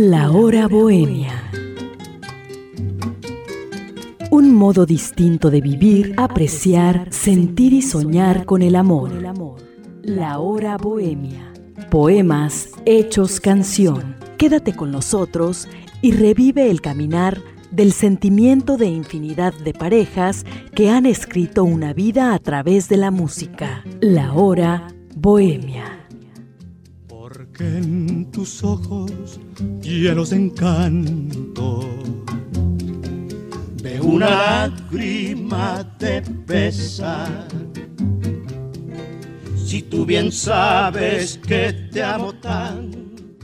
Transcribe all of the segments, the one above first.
La hora bohemia. Un modo distinto de vivir, apreciar, sentir y soñar con el amor. La hora bohemia. Poemas hechos canción. Quédate con nosotros y revive el caminar del sentimiento de infinidad de parejas que han escrito una vida a través de la música. La hora bohemia. Porque en tus ojos llenos de encanto veo una lágrima de pesar. Si tú bien sabes que te amo tanto.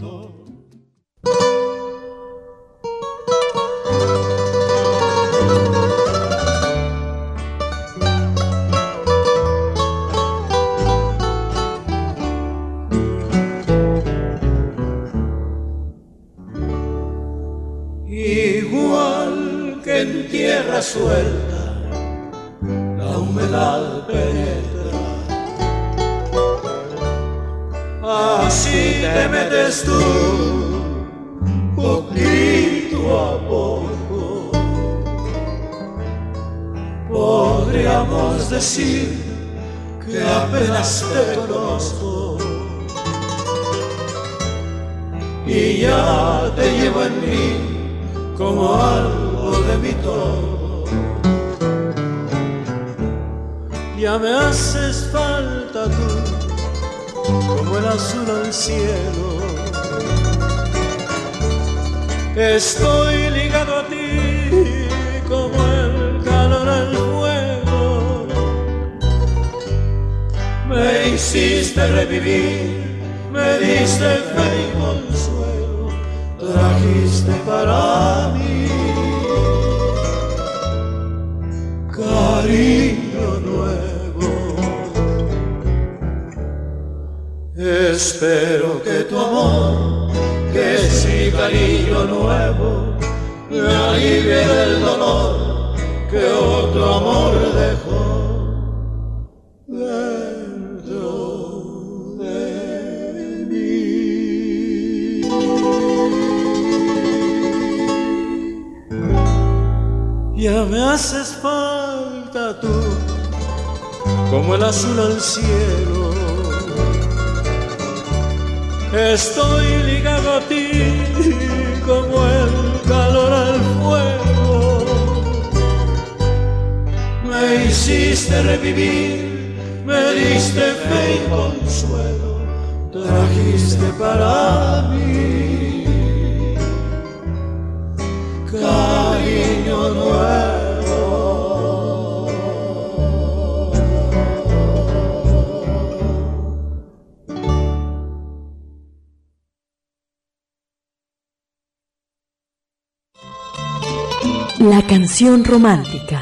Igual que en tierra suelta la humedad penetra, así te metes tú poquito a poco. Podríamos decir que apenas te conozco y ya te llevo en mí como algo de mi todo. Ya me haces falta tú, como el azul al cielo. Estoy ligado a ti, como el calor al fuego. Me hiciste revivir, me diste fe y consuelo. Trajiste para mí cariño nuevo. Espero que tu amor, que es mi cariño nuevo, me alivie del dolor que otro amor dejó. Ya me haces falta tú, como el azul al cielo. Estoy ligado a ti, como el calor al fuego. Me hiciste revivir, me diste fe y consuelo. Trajiste para mí cariño nuevo. La canción romántica.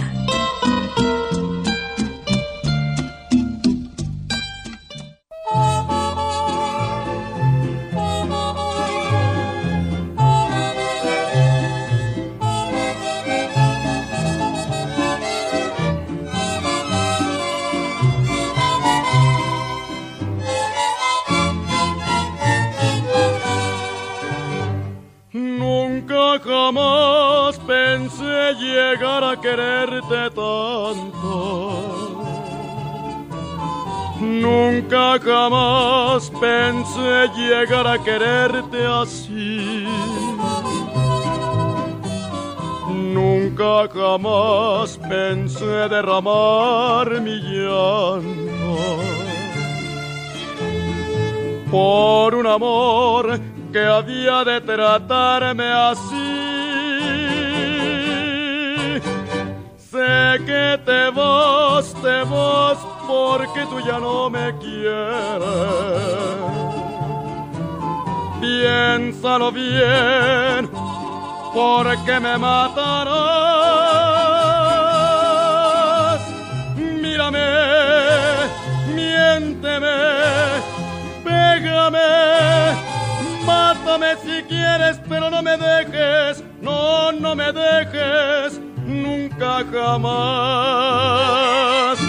Jamás pensé llegar a quererte tanto. Nunca jamás pensé llegar a quererte así. Nunca jamás pensé derramar mi llanto por un amor que había de tratarme así. Sé que te vas porque tú ya no me quieres. Piénsalo bien, porque me matarás. Mírame, miénteme, pégame, mátame si quieres, pero no me dejes, no me dejes, nunca jamás.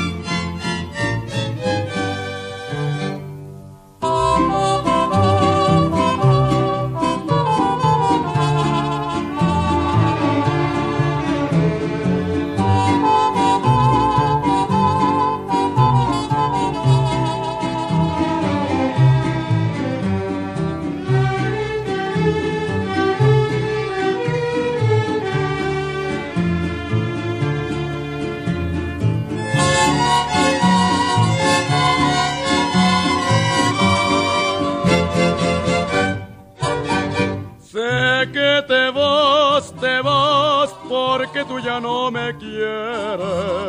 porque tú ya no me quieres.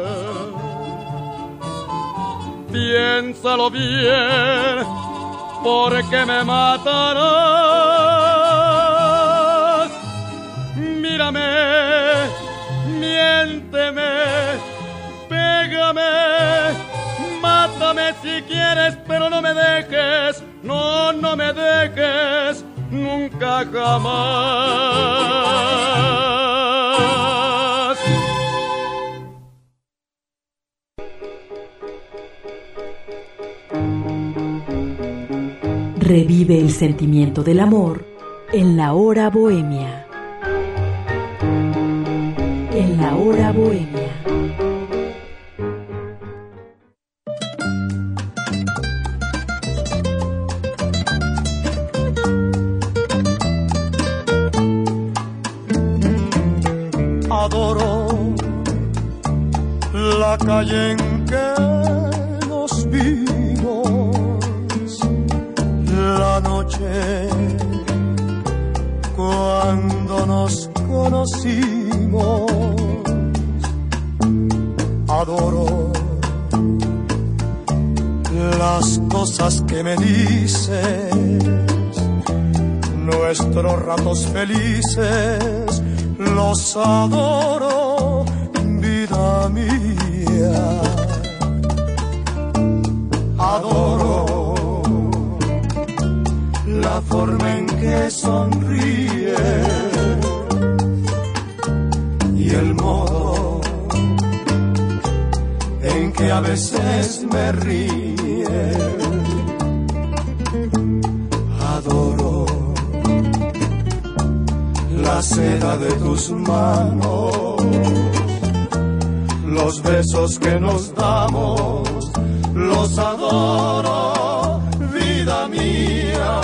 Piénsalo bien, porque me matarás. Mírame, miénteme, pégame, mátame si quieres, pero no me dejes, no me dejes, nunca jamás. Revive el sentimiento del amor en la hora bohemia. En la hora bohemia. Adoro la calle en que nos vimos, la noche cuando nos conocimos. Adoro las cosas que me dices, nuestros ratos felices, los adoro, vida mía. Adoro la forma en que sonríe y el modo en que a veces me ríe. Adoro la seda de tus manos, los besos que nos damos, los adoro, vida mía.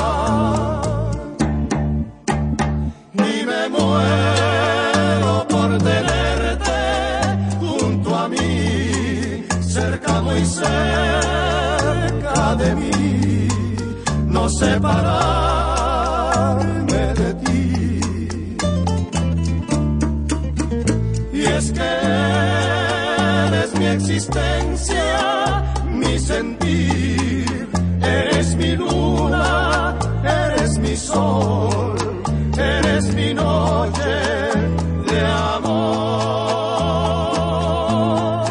Y me muero por tenerte junto a mí, cerca, muy cerca de mí, no separarme de ti. Es que eres mi existencia, mi sentir, eres mi luna, eres mi sol, eres mi noche de amor.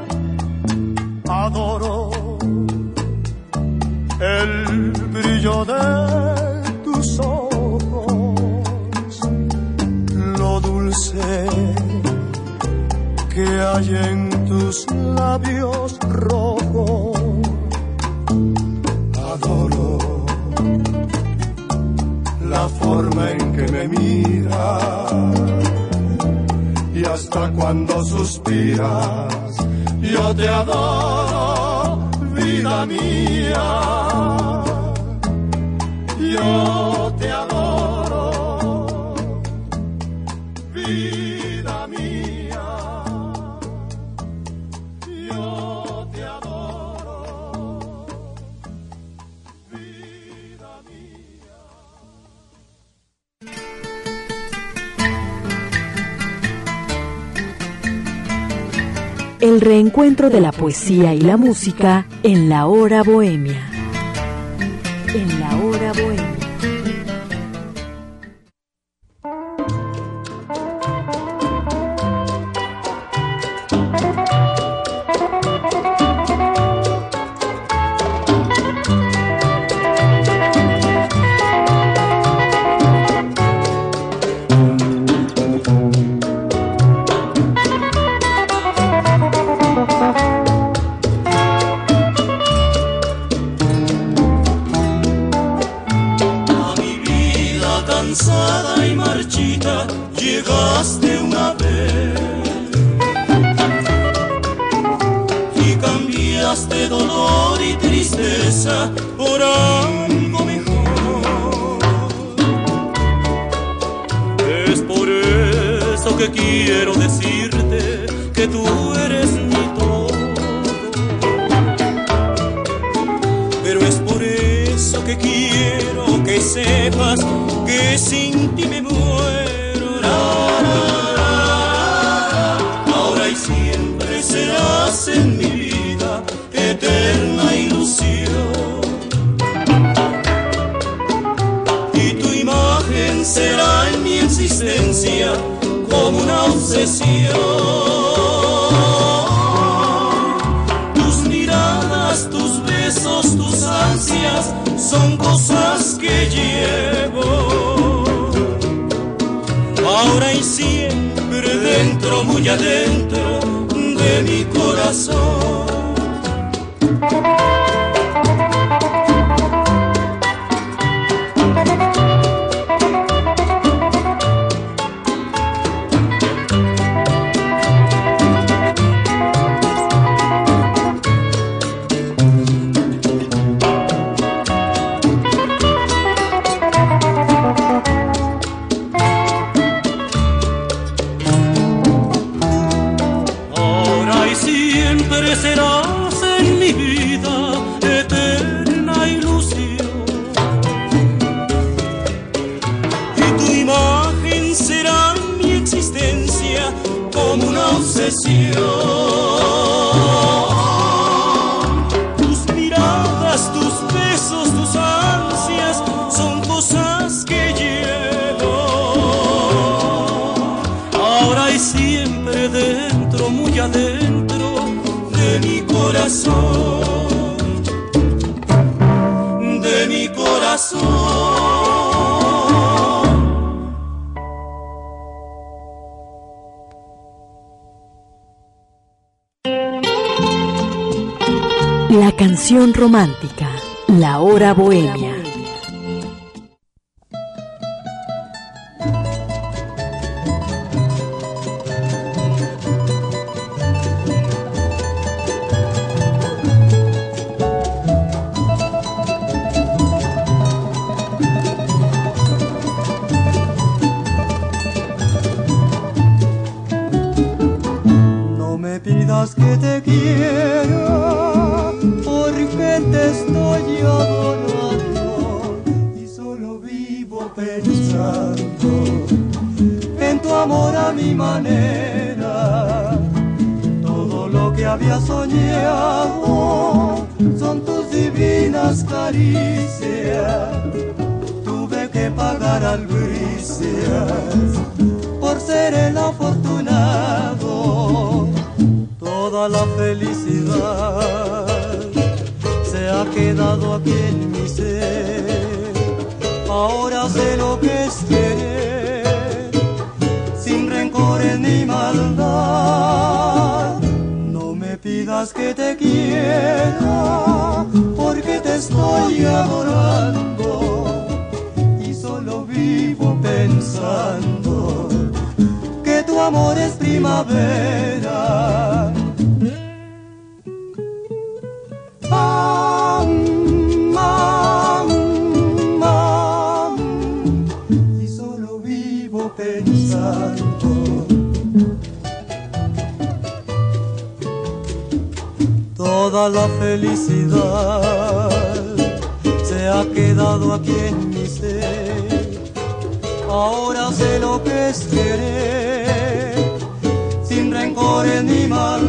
Adoro el brillo de tus ojos, lo dulce que hay en tus labios rojos. Adoro la forma en que me miras y hasta cuando suspiras. Yo te adoro, vida mía. Yo te adoro, vida mía. El reencuentro de la poesía y la música en la hora bohemia. En la hora bohemia. Cansada y marchita, llegaste una vez y cambiaste dolor y tristeza por algo mejor. Es por eso que quiero decirte que tú eres mi todo, pero es por eso que quiero que sepas que sin ti me muero. La, la, la, existencia como una obsesión. Tus miradas, tus besos, tus ansias son cosas que llevo ahora y siempre dentro, muy adentro de mi corazón. Tus miradas, tus besos, tus ansias son cosas que llevo ahora y siempre dentro, muy adentro de mi corazón, de mi corazón. La canción romántica, La Hora Bohemia. No me pidas que te quiera, porque te estoy adorando y solo vivo pensando en tu amor a mi manera. Todo lo que había soñado son tus divinas caricias. Tuve que pagar albricias por ser el afortunado. Toda la felicidad se ha quedado aquí en mi ser. Ahora sé lo que es querer, sin rencores ni maldad. No me pidas que te quiera, porque te estoy adorando y solo vivo pensando que tu amor es primavera. Y solo vivo pensando. Toda la felicidad se ha quedado aquí en mi ser. Ahora sé lo que es querer, sin rencores ni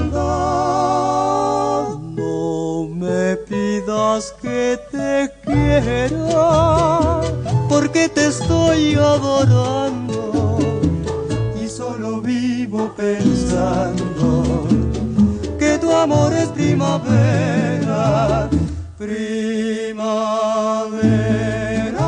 maldad. No me pidas que te quiera, porque te estoy adorando y solo vivo pensando que tu amor es primavera, primavera.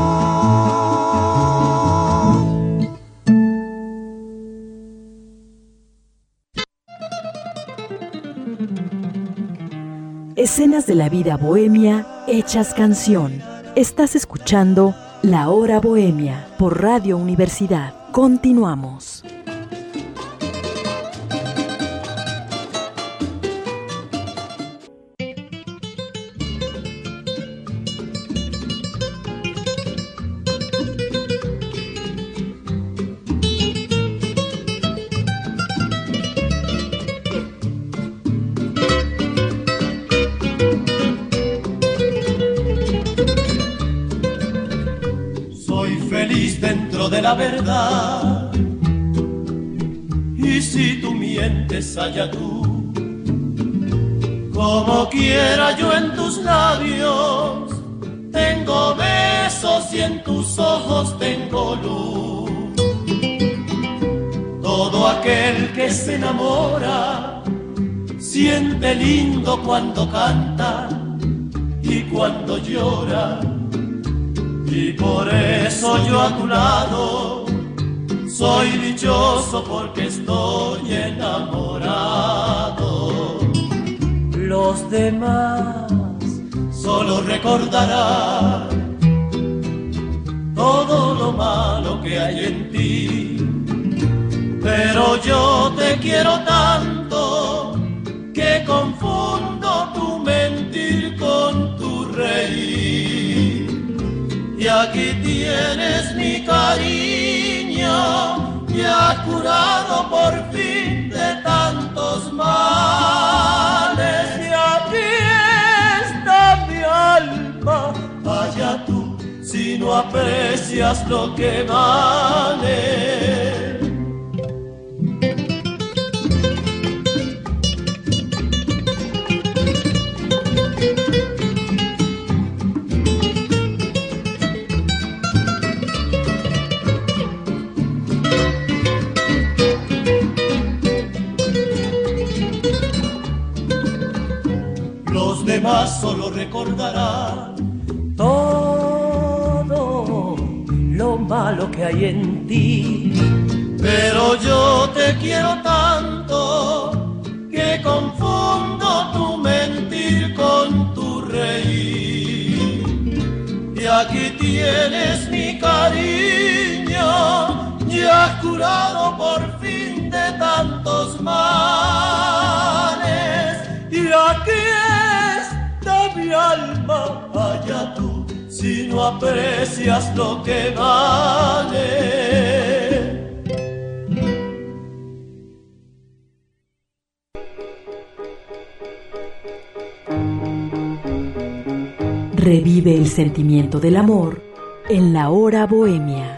Escenas de la vida bohemia hechas canción. Estás escuchando La Hora Bohemia por Radio Universidad. Continuamos. De la verdad, y si tú mientes allá tú, como quiera yo en tus labios tengo besos y en tus ojos tengo luz. Todo aquel que se enamora siente lindo cuando canta y cuando llora. Y por eso yo a tu lado soy dichoso porque estoy enamorado. Los demás solo recordarán todo lo malo que hay en ti, pero yo te quiero tanto que confundo tu mentir con tu reír. Y aquí tienes mi cariño, ya curado por fin de tantos males. Y aquí está mi alma, vaya tú si no aprecias lo que vale. Los demás solo recordarán todo lo malo que hay en ti, pero yo te quiero tanto que confundo tu mentir con tu reír. Y aquí tienes mi cariño, ya curado por fin de tantos males. Y aquí está mi alma, allá tú, si no aprecias lo que vale. Revive el sentimiento del amor en la hora bohemia.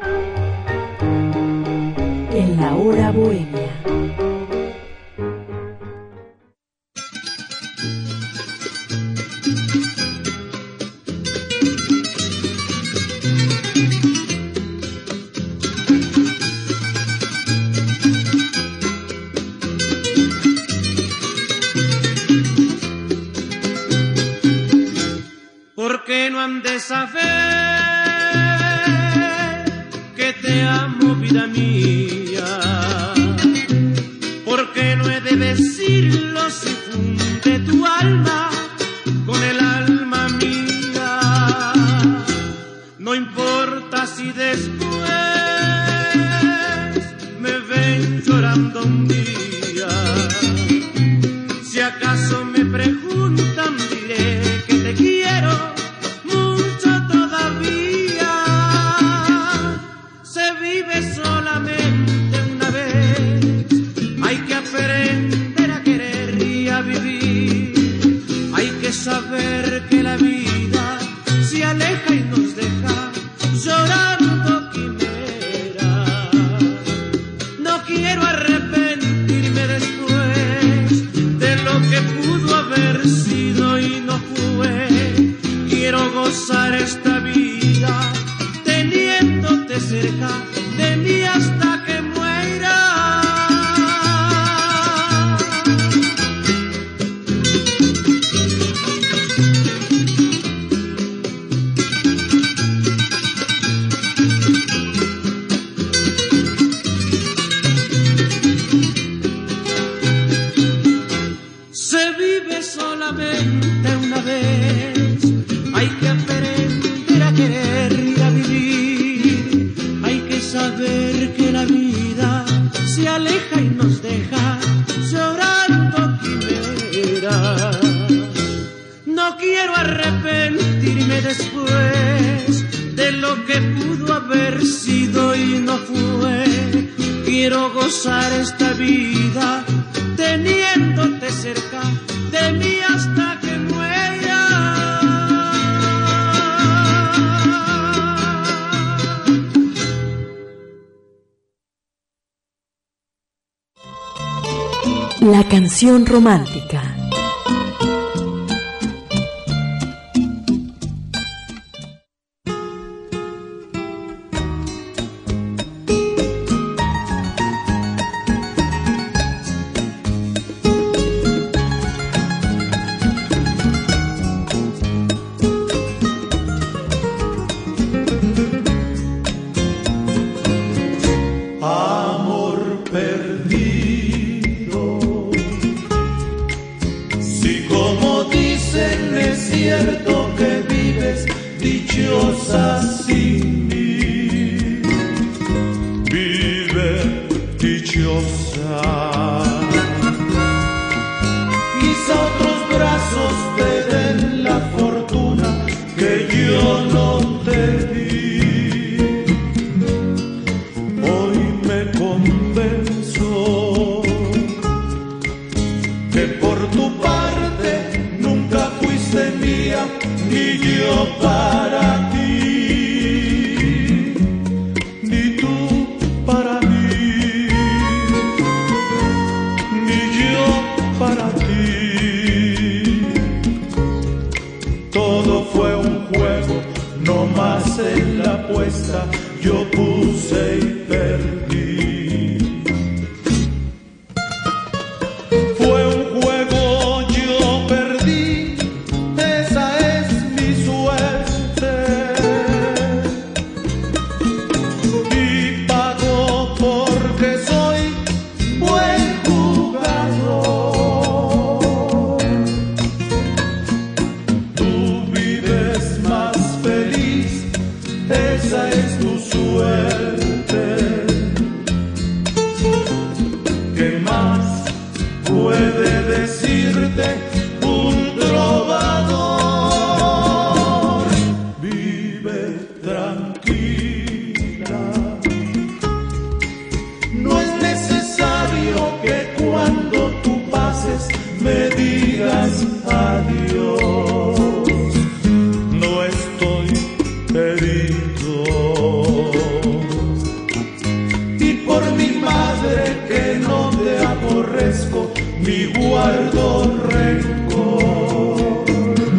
En la hora bohemia. Porque no han de saber que te amo, vida mía. Porque no he de decirlo si funde tu alma con el alma mía. No importa si después me ven llorando un día. Si acaso me preguntan, diré que te quiero mucho todavía. Se vive solamente una vez, hay que aprender a querer y a vivir. Hay que saber que la vida se aleja y nos deja llorando quimera. No quiero arrepentirme después de lo que pudo haber sido y no fue. Quiero gozar esta vida teniéndote cerca de mí hasta que muera. Se vive solamente una vez, hay que aprender a querer y a vivir. Hay que saber que la vida se aleja y nos deja llorando quimera. No quiero arrepentirme después de lo que pudo haber sido y no fue. Quiero gozar esta vida teniéndote cerca de mí hasta que muera. La canción romántica. dichosa sin mí. Vive dichosa. Quizá otros brazos te den la fortuna que yo no te di. Hoy me convenzo que por tu parte nunca fuiste mía ni yo para ti, ni tú para mí, ni yo para ti. Todo fue un juego, no más en la apuesta yo puse y perdí. Fue un juego, yo perdí, esa es mi suerte. Y pago porque soy buen jugador. Tú vives más feliz, esa es tu suerte. ¿Qué más puede decirte un trovador? Vive tranquila. No es necesario que cuando tú pases me digas adiós. No estoy herido. Y por mi madre que no te aborrezco ni guardo rencor.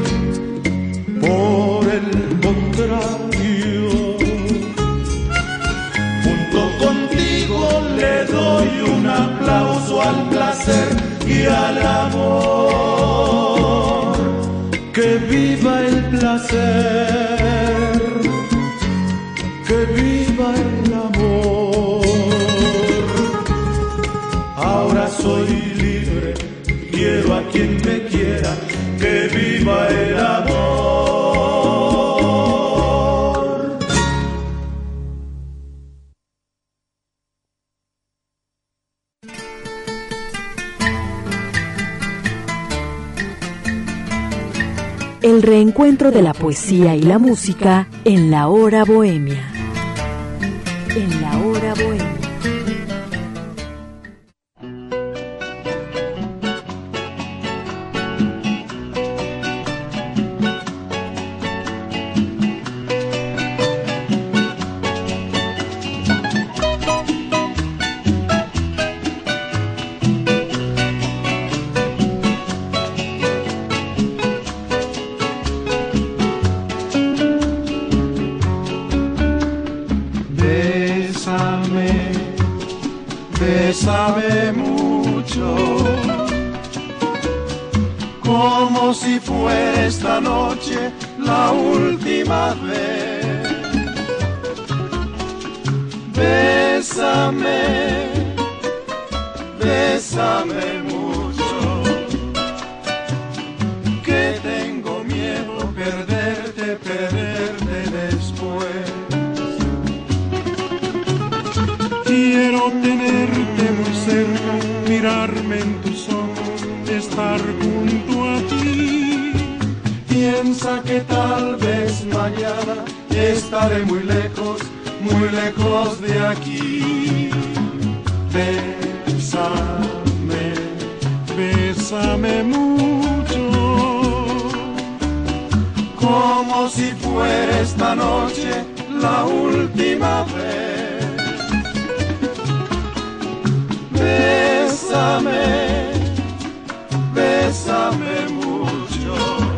Por el contrario, junto contigo le doy un aplauso al placer y al amor. Que viva el placer, que viva el amor. Ahora soy libre, quiero a quien me quiera, que viva el amor. El reencuentro de la poesía y la música en la hora bohemia. En la hora bohemia. Bésame mucho, como si fuera esta noche la última vez. Bésame, bésame mucho, que tengo miedo perderte después. Quiero tenerte muy cerca, mirarme en tus ojos, estar junto a ti. Piensa que tal vez mañana estaré muy lejos de aquí. Bésame, bésame mucho, como si fuera esta noche la última vez. Bésame, bésame mucho,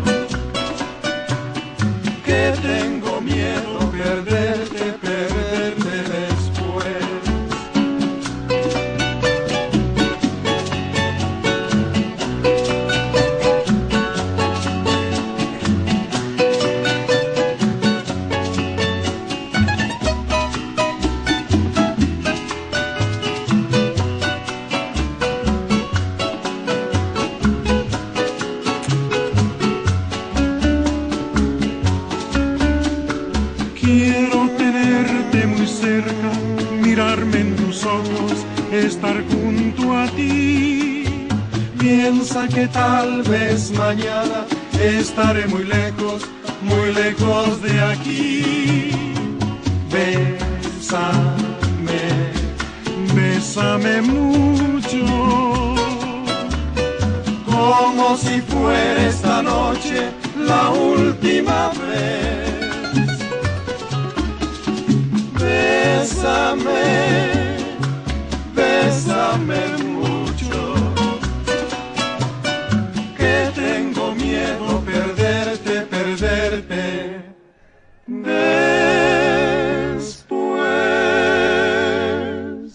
que tengo miedo perderte después. estar junto a ti. Piensa que tal vez mañana estaré muy lejos de aquí. Bésame, bésame mucho, como si fuera esta noche la última vez. Bésame, bésame mucho, que tengo miedo perderte después.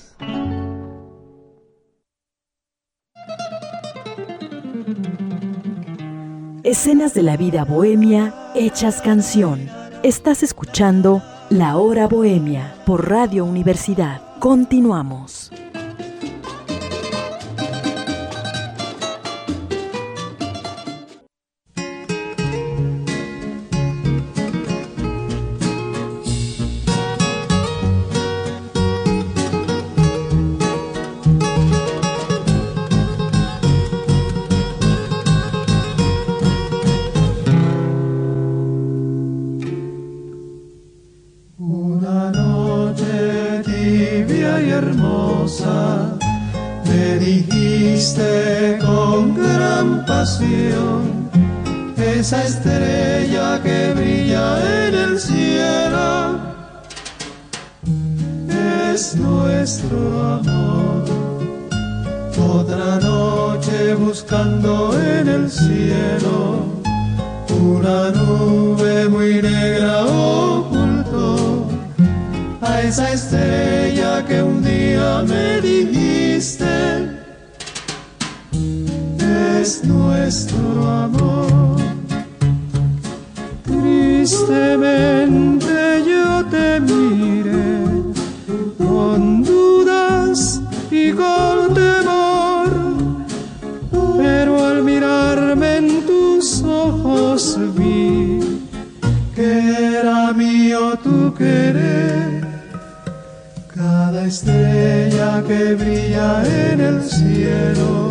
Escenas de la vida bohemia hechas canción. Estás escuchando La Hora Bohemia por Radio Universidad. Continuamos. Me dijiste con gran pasión, esa estrella que brilla en el cielo es nuestro amor. Otra noche buscando en el cielo, una nube muy negra ocultó a esa estrella que un día me dijiste es nuestro amor. Tristemente yo te miré con dudas y con temor, pero al mirarme en tus ojos vi que era mío tu querer. Cada estrella que brilla en el cielo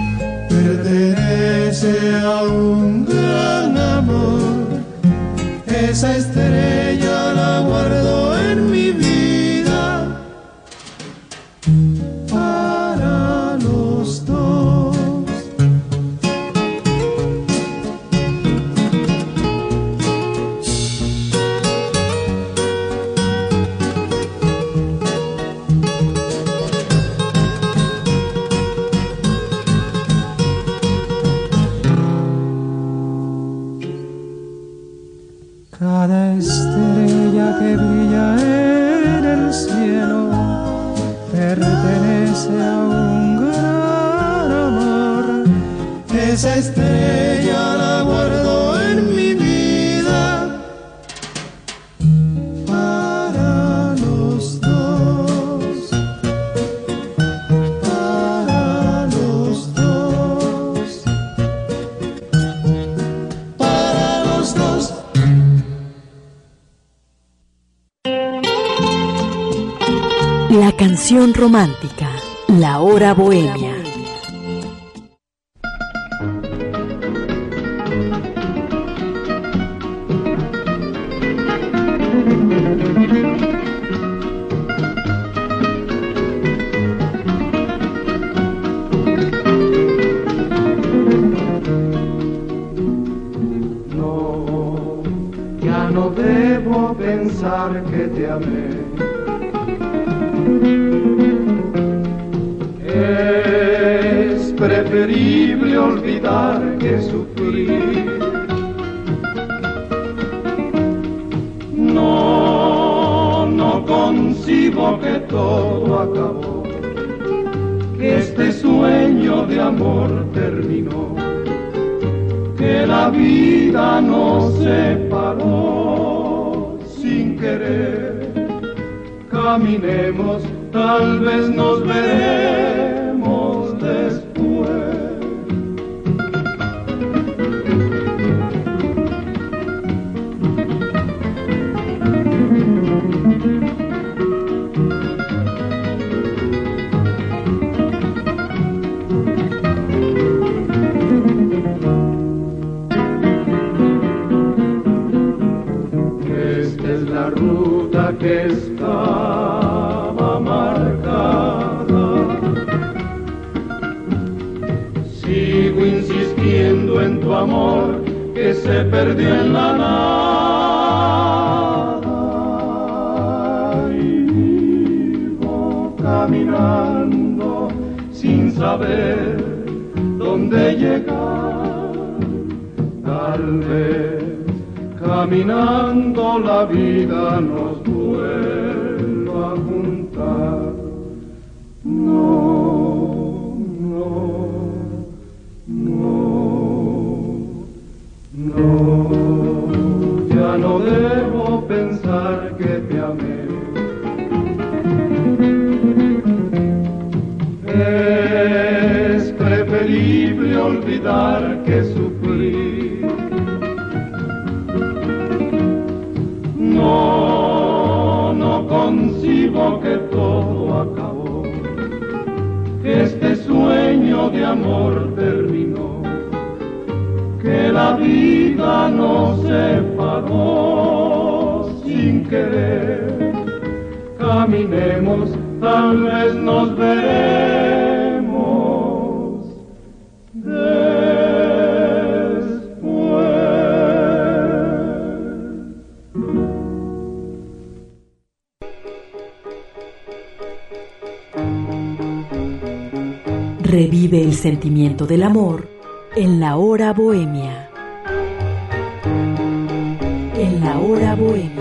pertenece a un gran amor. Esa estrella la guardo en mi vida para los dos. Cada estrella que brilla en el cielo pertenece a un gran amor. Esa estrella la guardo en mi vida para los dos, para los dos, para los dos. La canción romántica, La Hora Bohemia. No, ya no debo pensar que te amé. Es preferible olvidar que sufrir. No concibo que todo acabó, que este sueño de amor terminó, que la vida nos separó sin querer. Caminemos, tal vez nos veremos después. la ruta que estaba marcada. Sigo insistiendo en tu amor que se perdió en la nada, y vivo caminando sin saber dónde llegar. Tal vez caminando la vida nos vuelva a juntar. No, no, no, no, ya no debo pensar que te amé. Es preferible olvidar que sufrir. No, no concibo que todo acabó, que este sueño de amor terminó, que la vida nos separó sin querer. Caminemos, tal vez nos veremos después. Revive el sentimiento del amor en la hora bohemia. En la hora bohemia.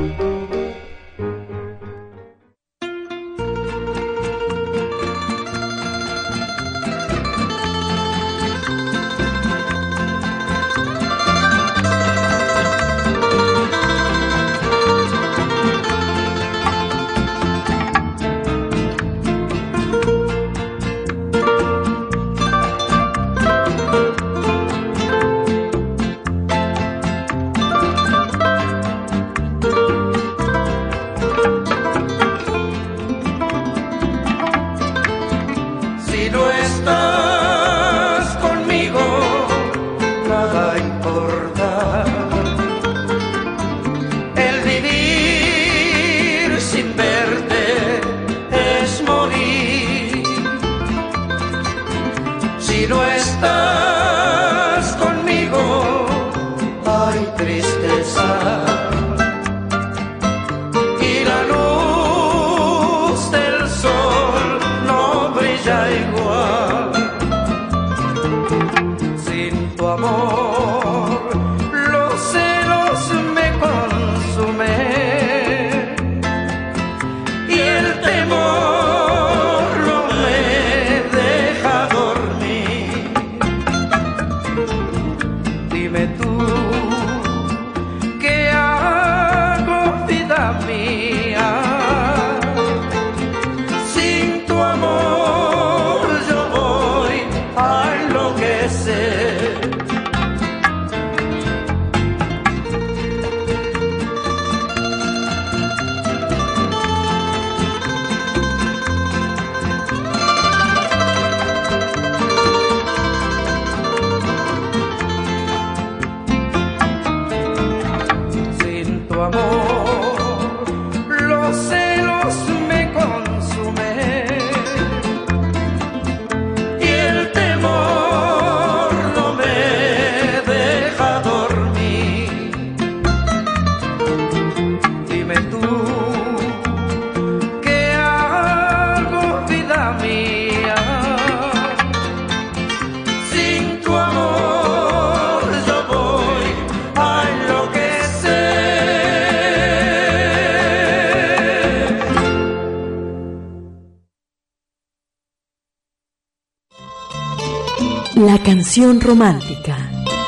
La canción romántica.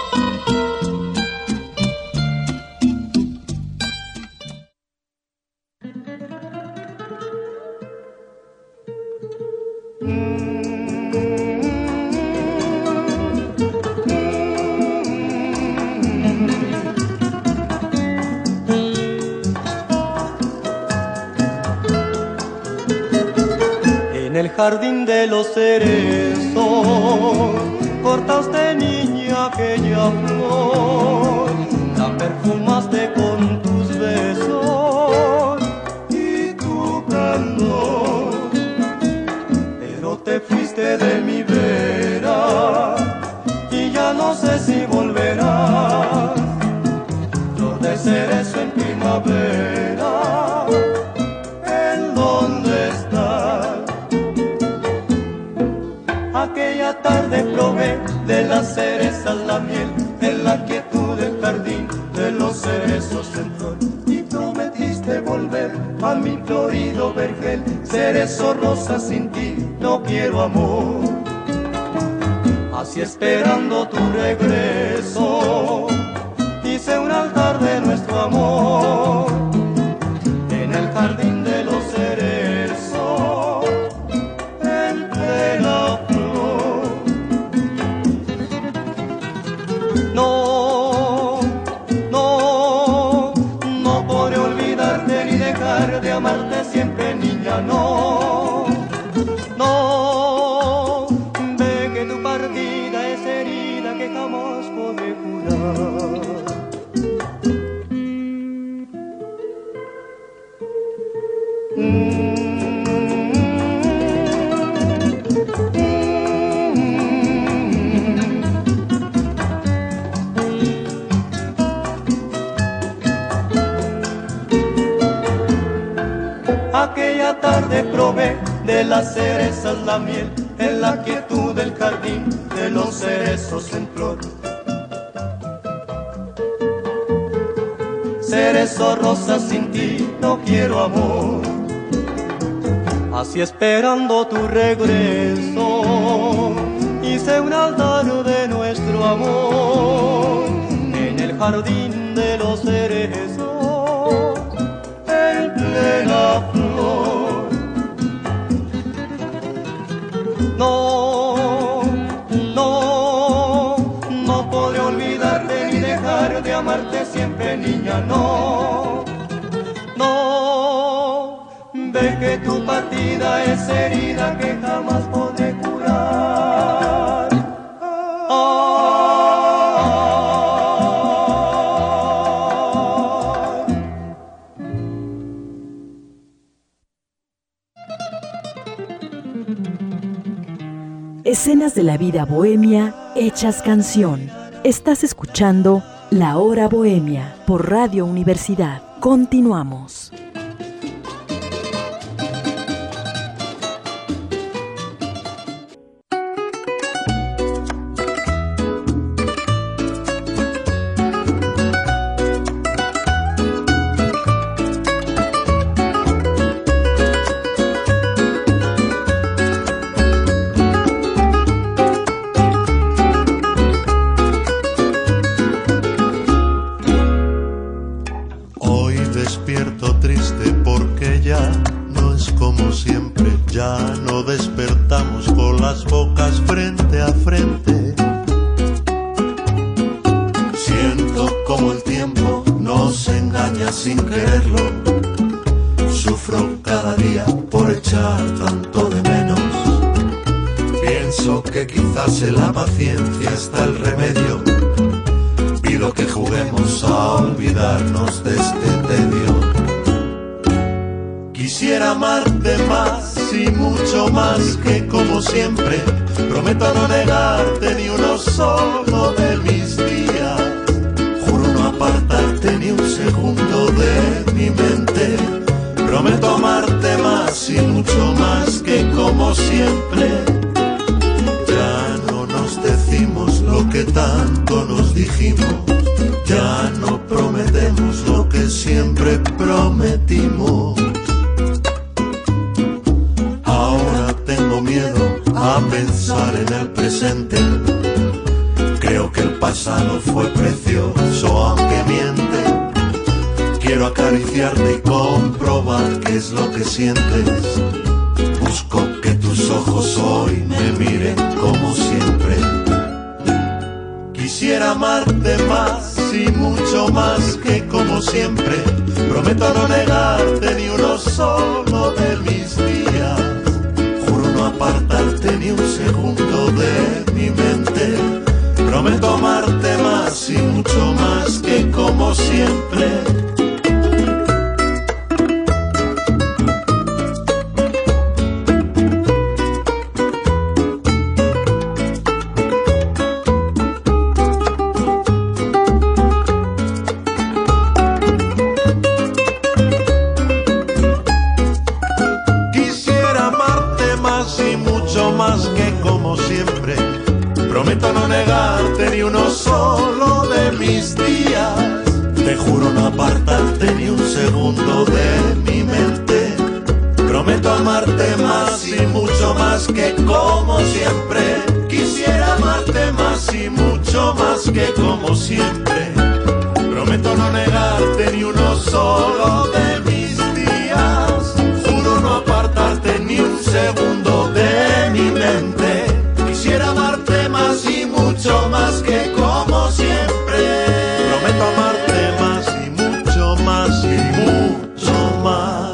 En el jardín de los cerezos cortaste, niña, aquella flor, la perfumaste con tus besos primavera, ¿en dónde estás? Aquella tarde probé de las cerezas la miel, en la quietud del jardín de los cerezos en flor, y prometiste volver a mi florido vergel. Cerezo rosa, sin ti no quiero amor. Así esperando tu regreso, hice un altar de nuestro amor en el jardín de los cerezos, en plena flor. No, no, no podré olvidarte ni dejar de amarte siempre, niña, no, no. Ve que tu partida es herida que jamás podré curar. Aquella tarde probé de las cerezas la miel, en la quietud del jardín de los cerezos en flor. Cerezo rosa, sin ti no quiero amor. Así esperando tu regreso, hice un altar de nuestro amor en el jardín de los cerezos, en plena flor. No, no, no podré olvidarte ni dejar de amarte siempre, niña, no, no. Ve que tu partida es herida que jamás podré curar. Escenas de la vida bohemia hechas canción. Estás escuchando La Hora Bohemia por Radio Universidad. Continuamos. En la paciencia está el remedio. Pido que juguemos a olvidarnos de este tedio. Quisiera amarte más y mucho más que como siempre. Prometo no negarte ni uno solo de mis días. Juro no apartarte ni un segundo de mi mente. Prometo amarte más y mucho más que como siempre. Decimos lo que tanto nos dijimos, ya no prometemos lo que siempre prometimos. Ahora tengo miedo a pensar en el presente. Creo que el pasado fue precioso aunque miente. Quiero acariciarte y comprobar qué es lo que sientes. Busco que tus ojos hoy me miren como siempre. Quisiera amarte más y mucho más que como siempre. Prometo no negarte ni uno solo de mis días. Juro no apartarte ni un segundo de mi mente. Prometo amarte más y mucho más que como siempre. uno solo de mis días. Te juro no apartarte ni un segundo de mi mente. Prometo amarte más y mucho más que como siempre. Quisiera amarte más y mucho más que como siempre. Prometo no negarte ni uno solo de mis días. Juro no apartarte ni un segundo de mi mente. Quisiera amarte más y mucho más que como siempre. Prometo amarte más y mucho más y mucho más.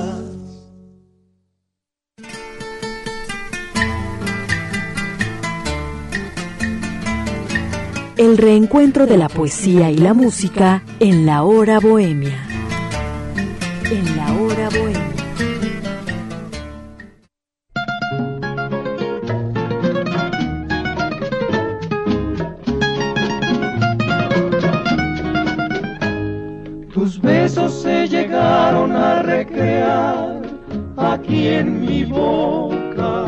El reencuentro de la poesía y la música en la hora bohemia. En la hora bohemia. Tus besos se llegaron a recrear aquí en mi boca,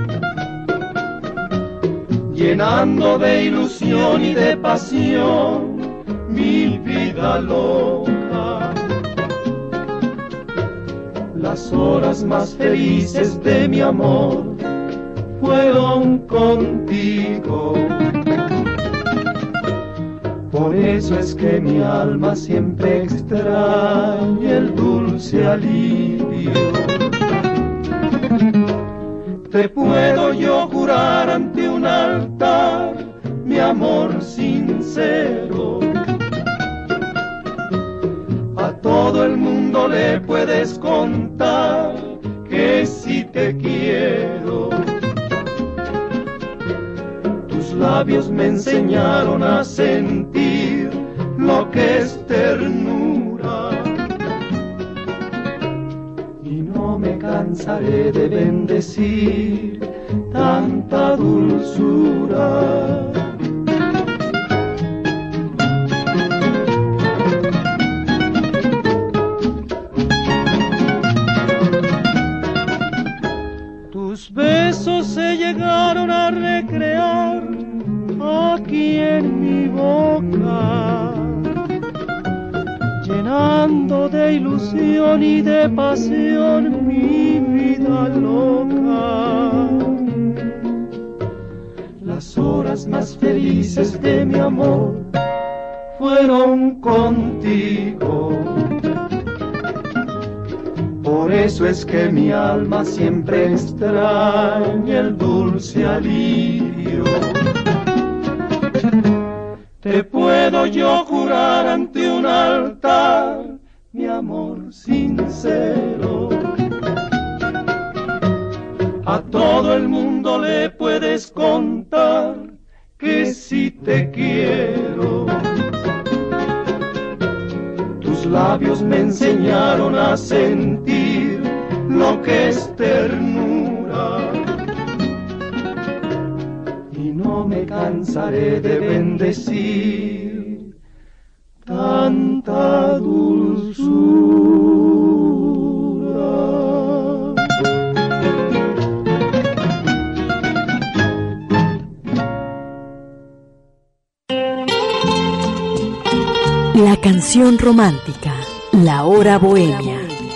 llenando de ilusión y de pasión mi vida loca. Las horas más felices de mi amor fueron contigo. Por eso es que mi alma siempre extraña el dulce alivio. Te puedo yo jurar ante un altar mi amor sincero. A todo el mundo le puedes contar que si te quiero. Tus labios me enseñaron a sentir lo que es ternura. Y no me cansaré de bendecir tanta dulzura. Tus besos se llegaron a recrear aquí en mi boca, llenando de ilusión y de pasión mi vida loca. Las horas más felices de mi amor fueron contigo. Por eso es que mi alma siempre extraña el dulce alivio. Te puedo yo jurar ante un altar mi amor sincero. A todo el mundo le puedes contar que si te quiero. Tus labios me enseñaron a sentir lo que es ternura. Y no me cansaré de bendecir tanta dulzura. La canción romántica, la hora bohemia.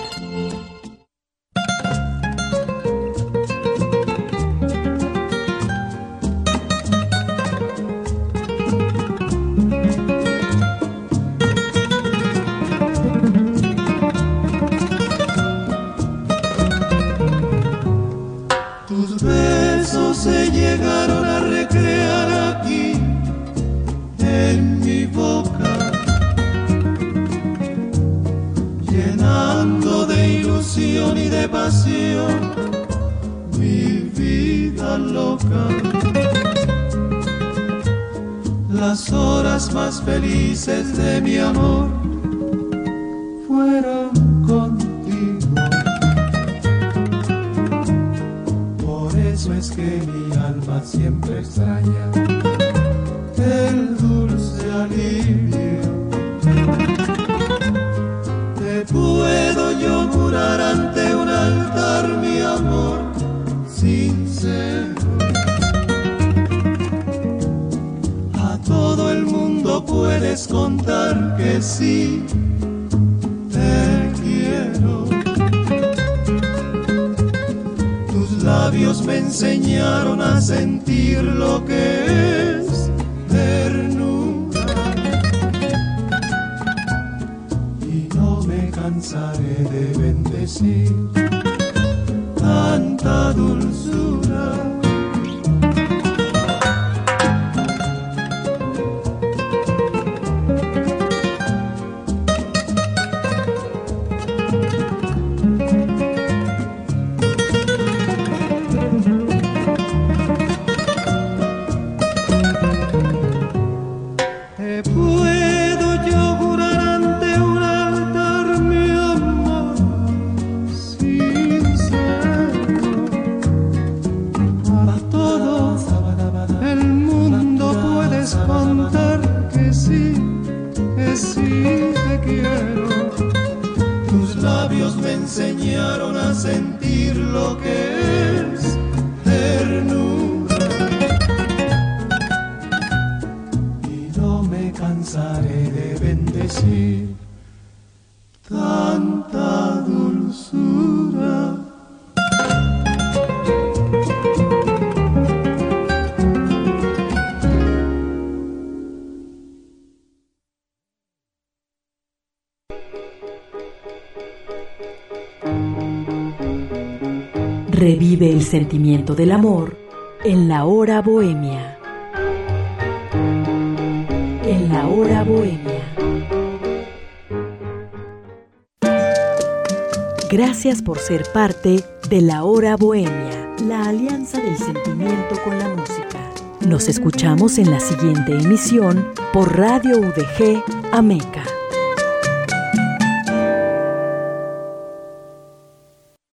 Tus besos se llegaron a recrear aquí en mi boca, llenando de ilusión y de pasión mi vida loca. Las horas más felices de mi amor fueron contigo. Por eso es que mi alma siempre extraña el dulce alivio. Te puedo yo jurar ante un altar mi amor sincero. A todo el puedes contar que sí te quiero. Tus labios me enseñaron a sentir lo que es ternura, y no me cansaré de bendecir tanta dulzura. Enseñaron a sentir lo que es ternura, y no me cansaré de bendecir tanta dulzura. Revive el sentimiento del amor en la hora bohemia. En la hora bohemia. Gracias por ser parte de la hora bohemia, la alianza del sentimiento con la música. Nos escuchamos en la siguiente emisión por Radio UDG Ameca.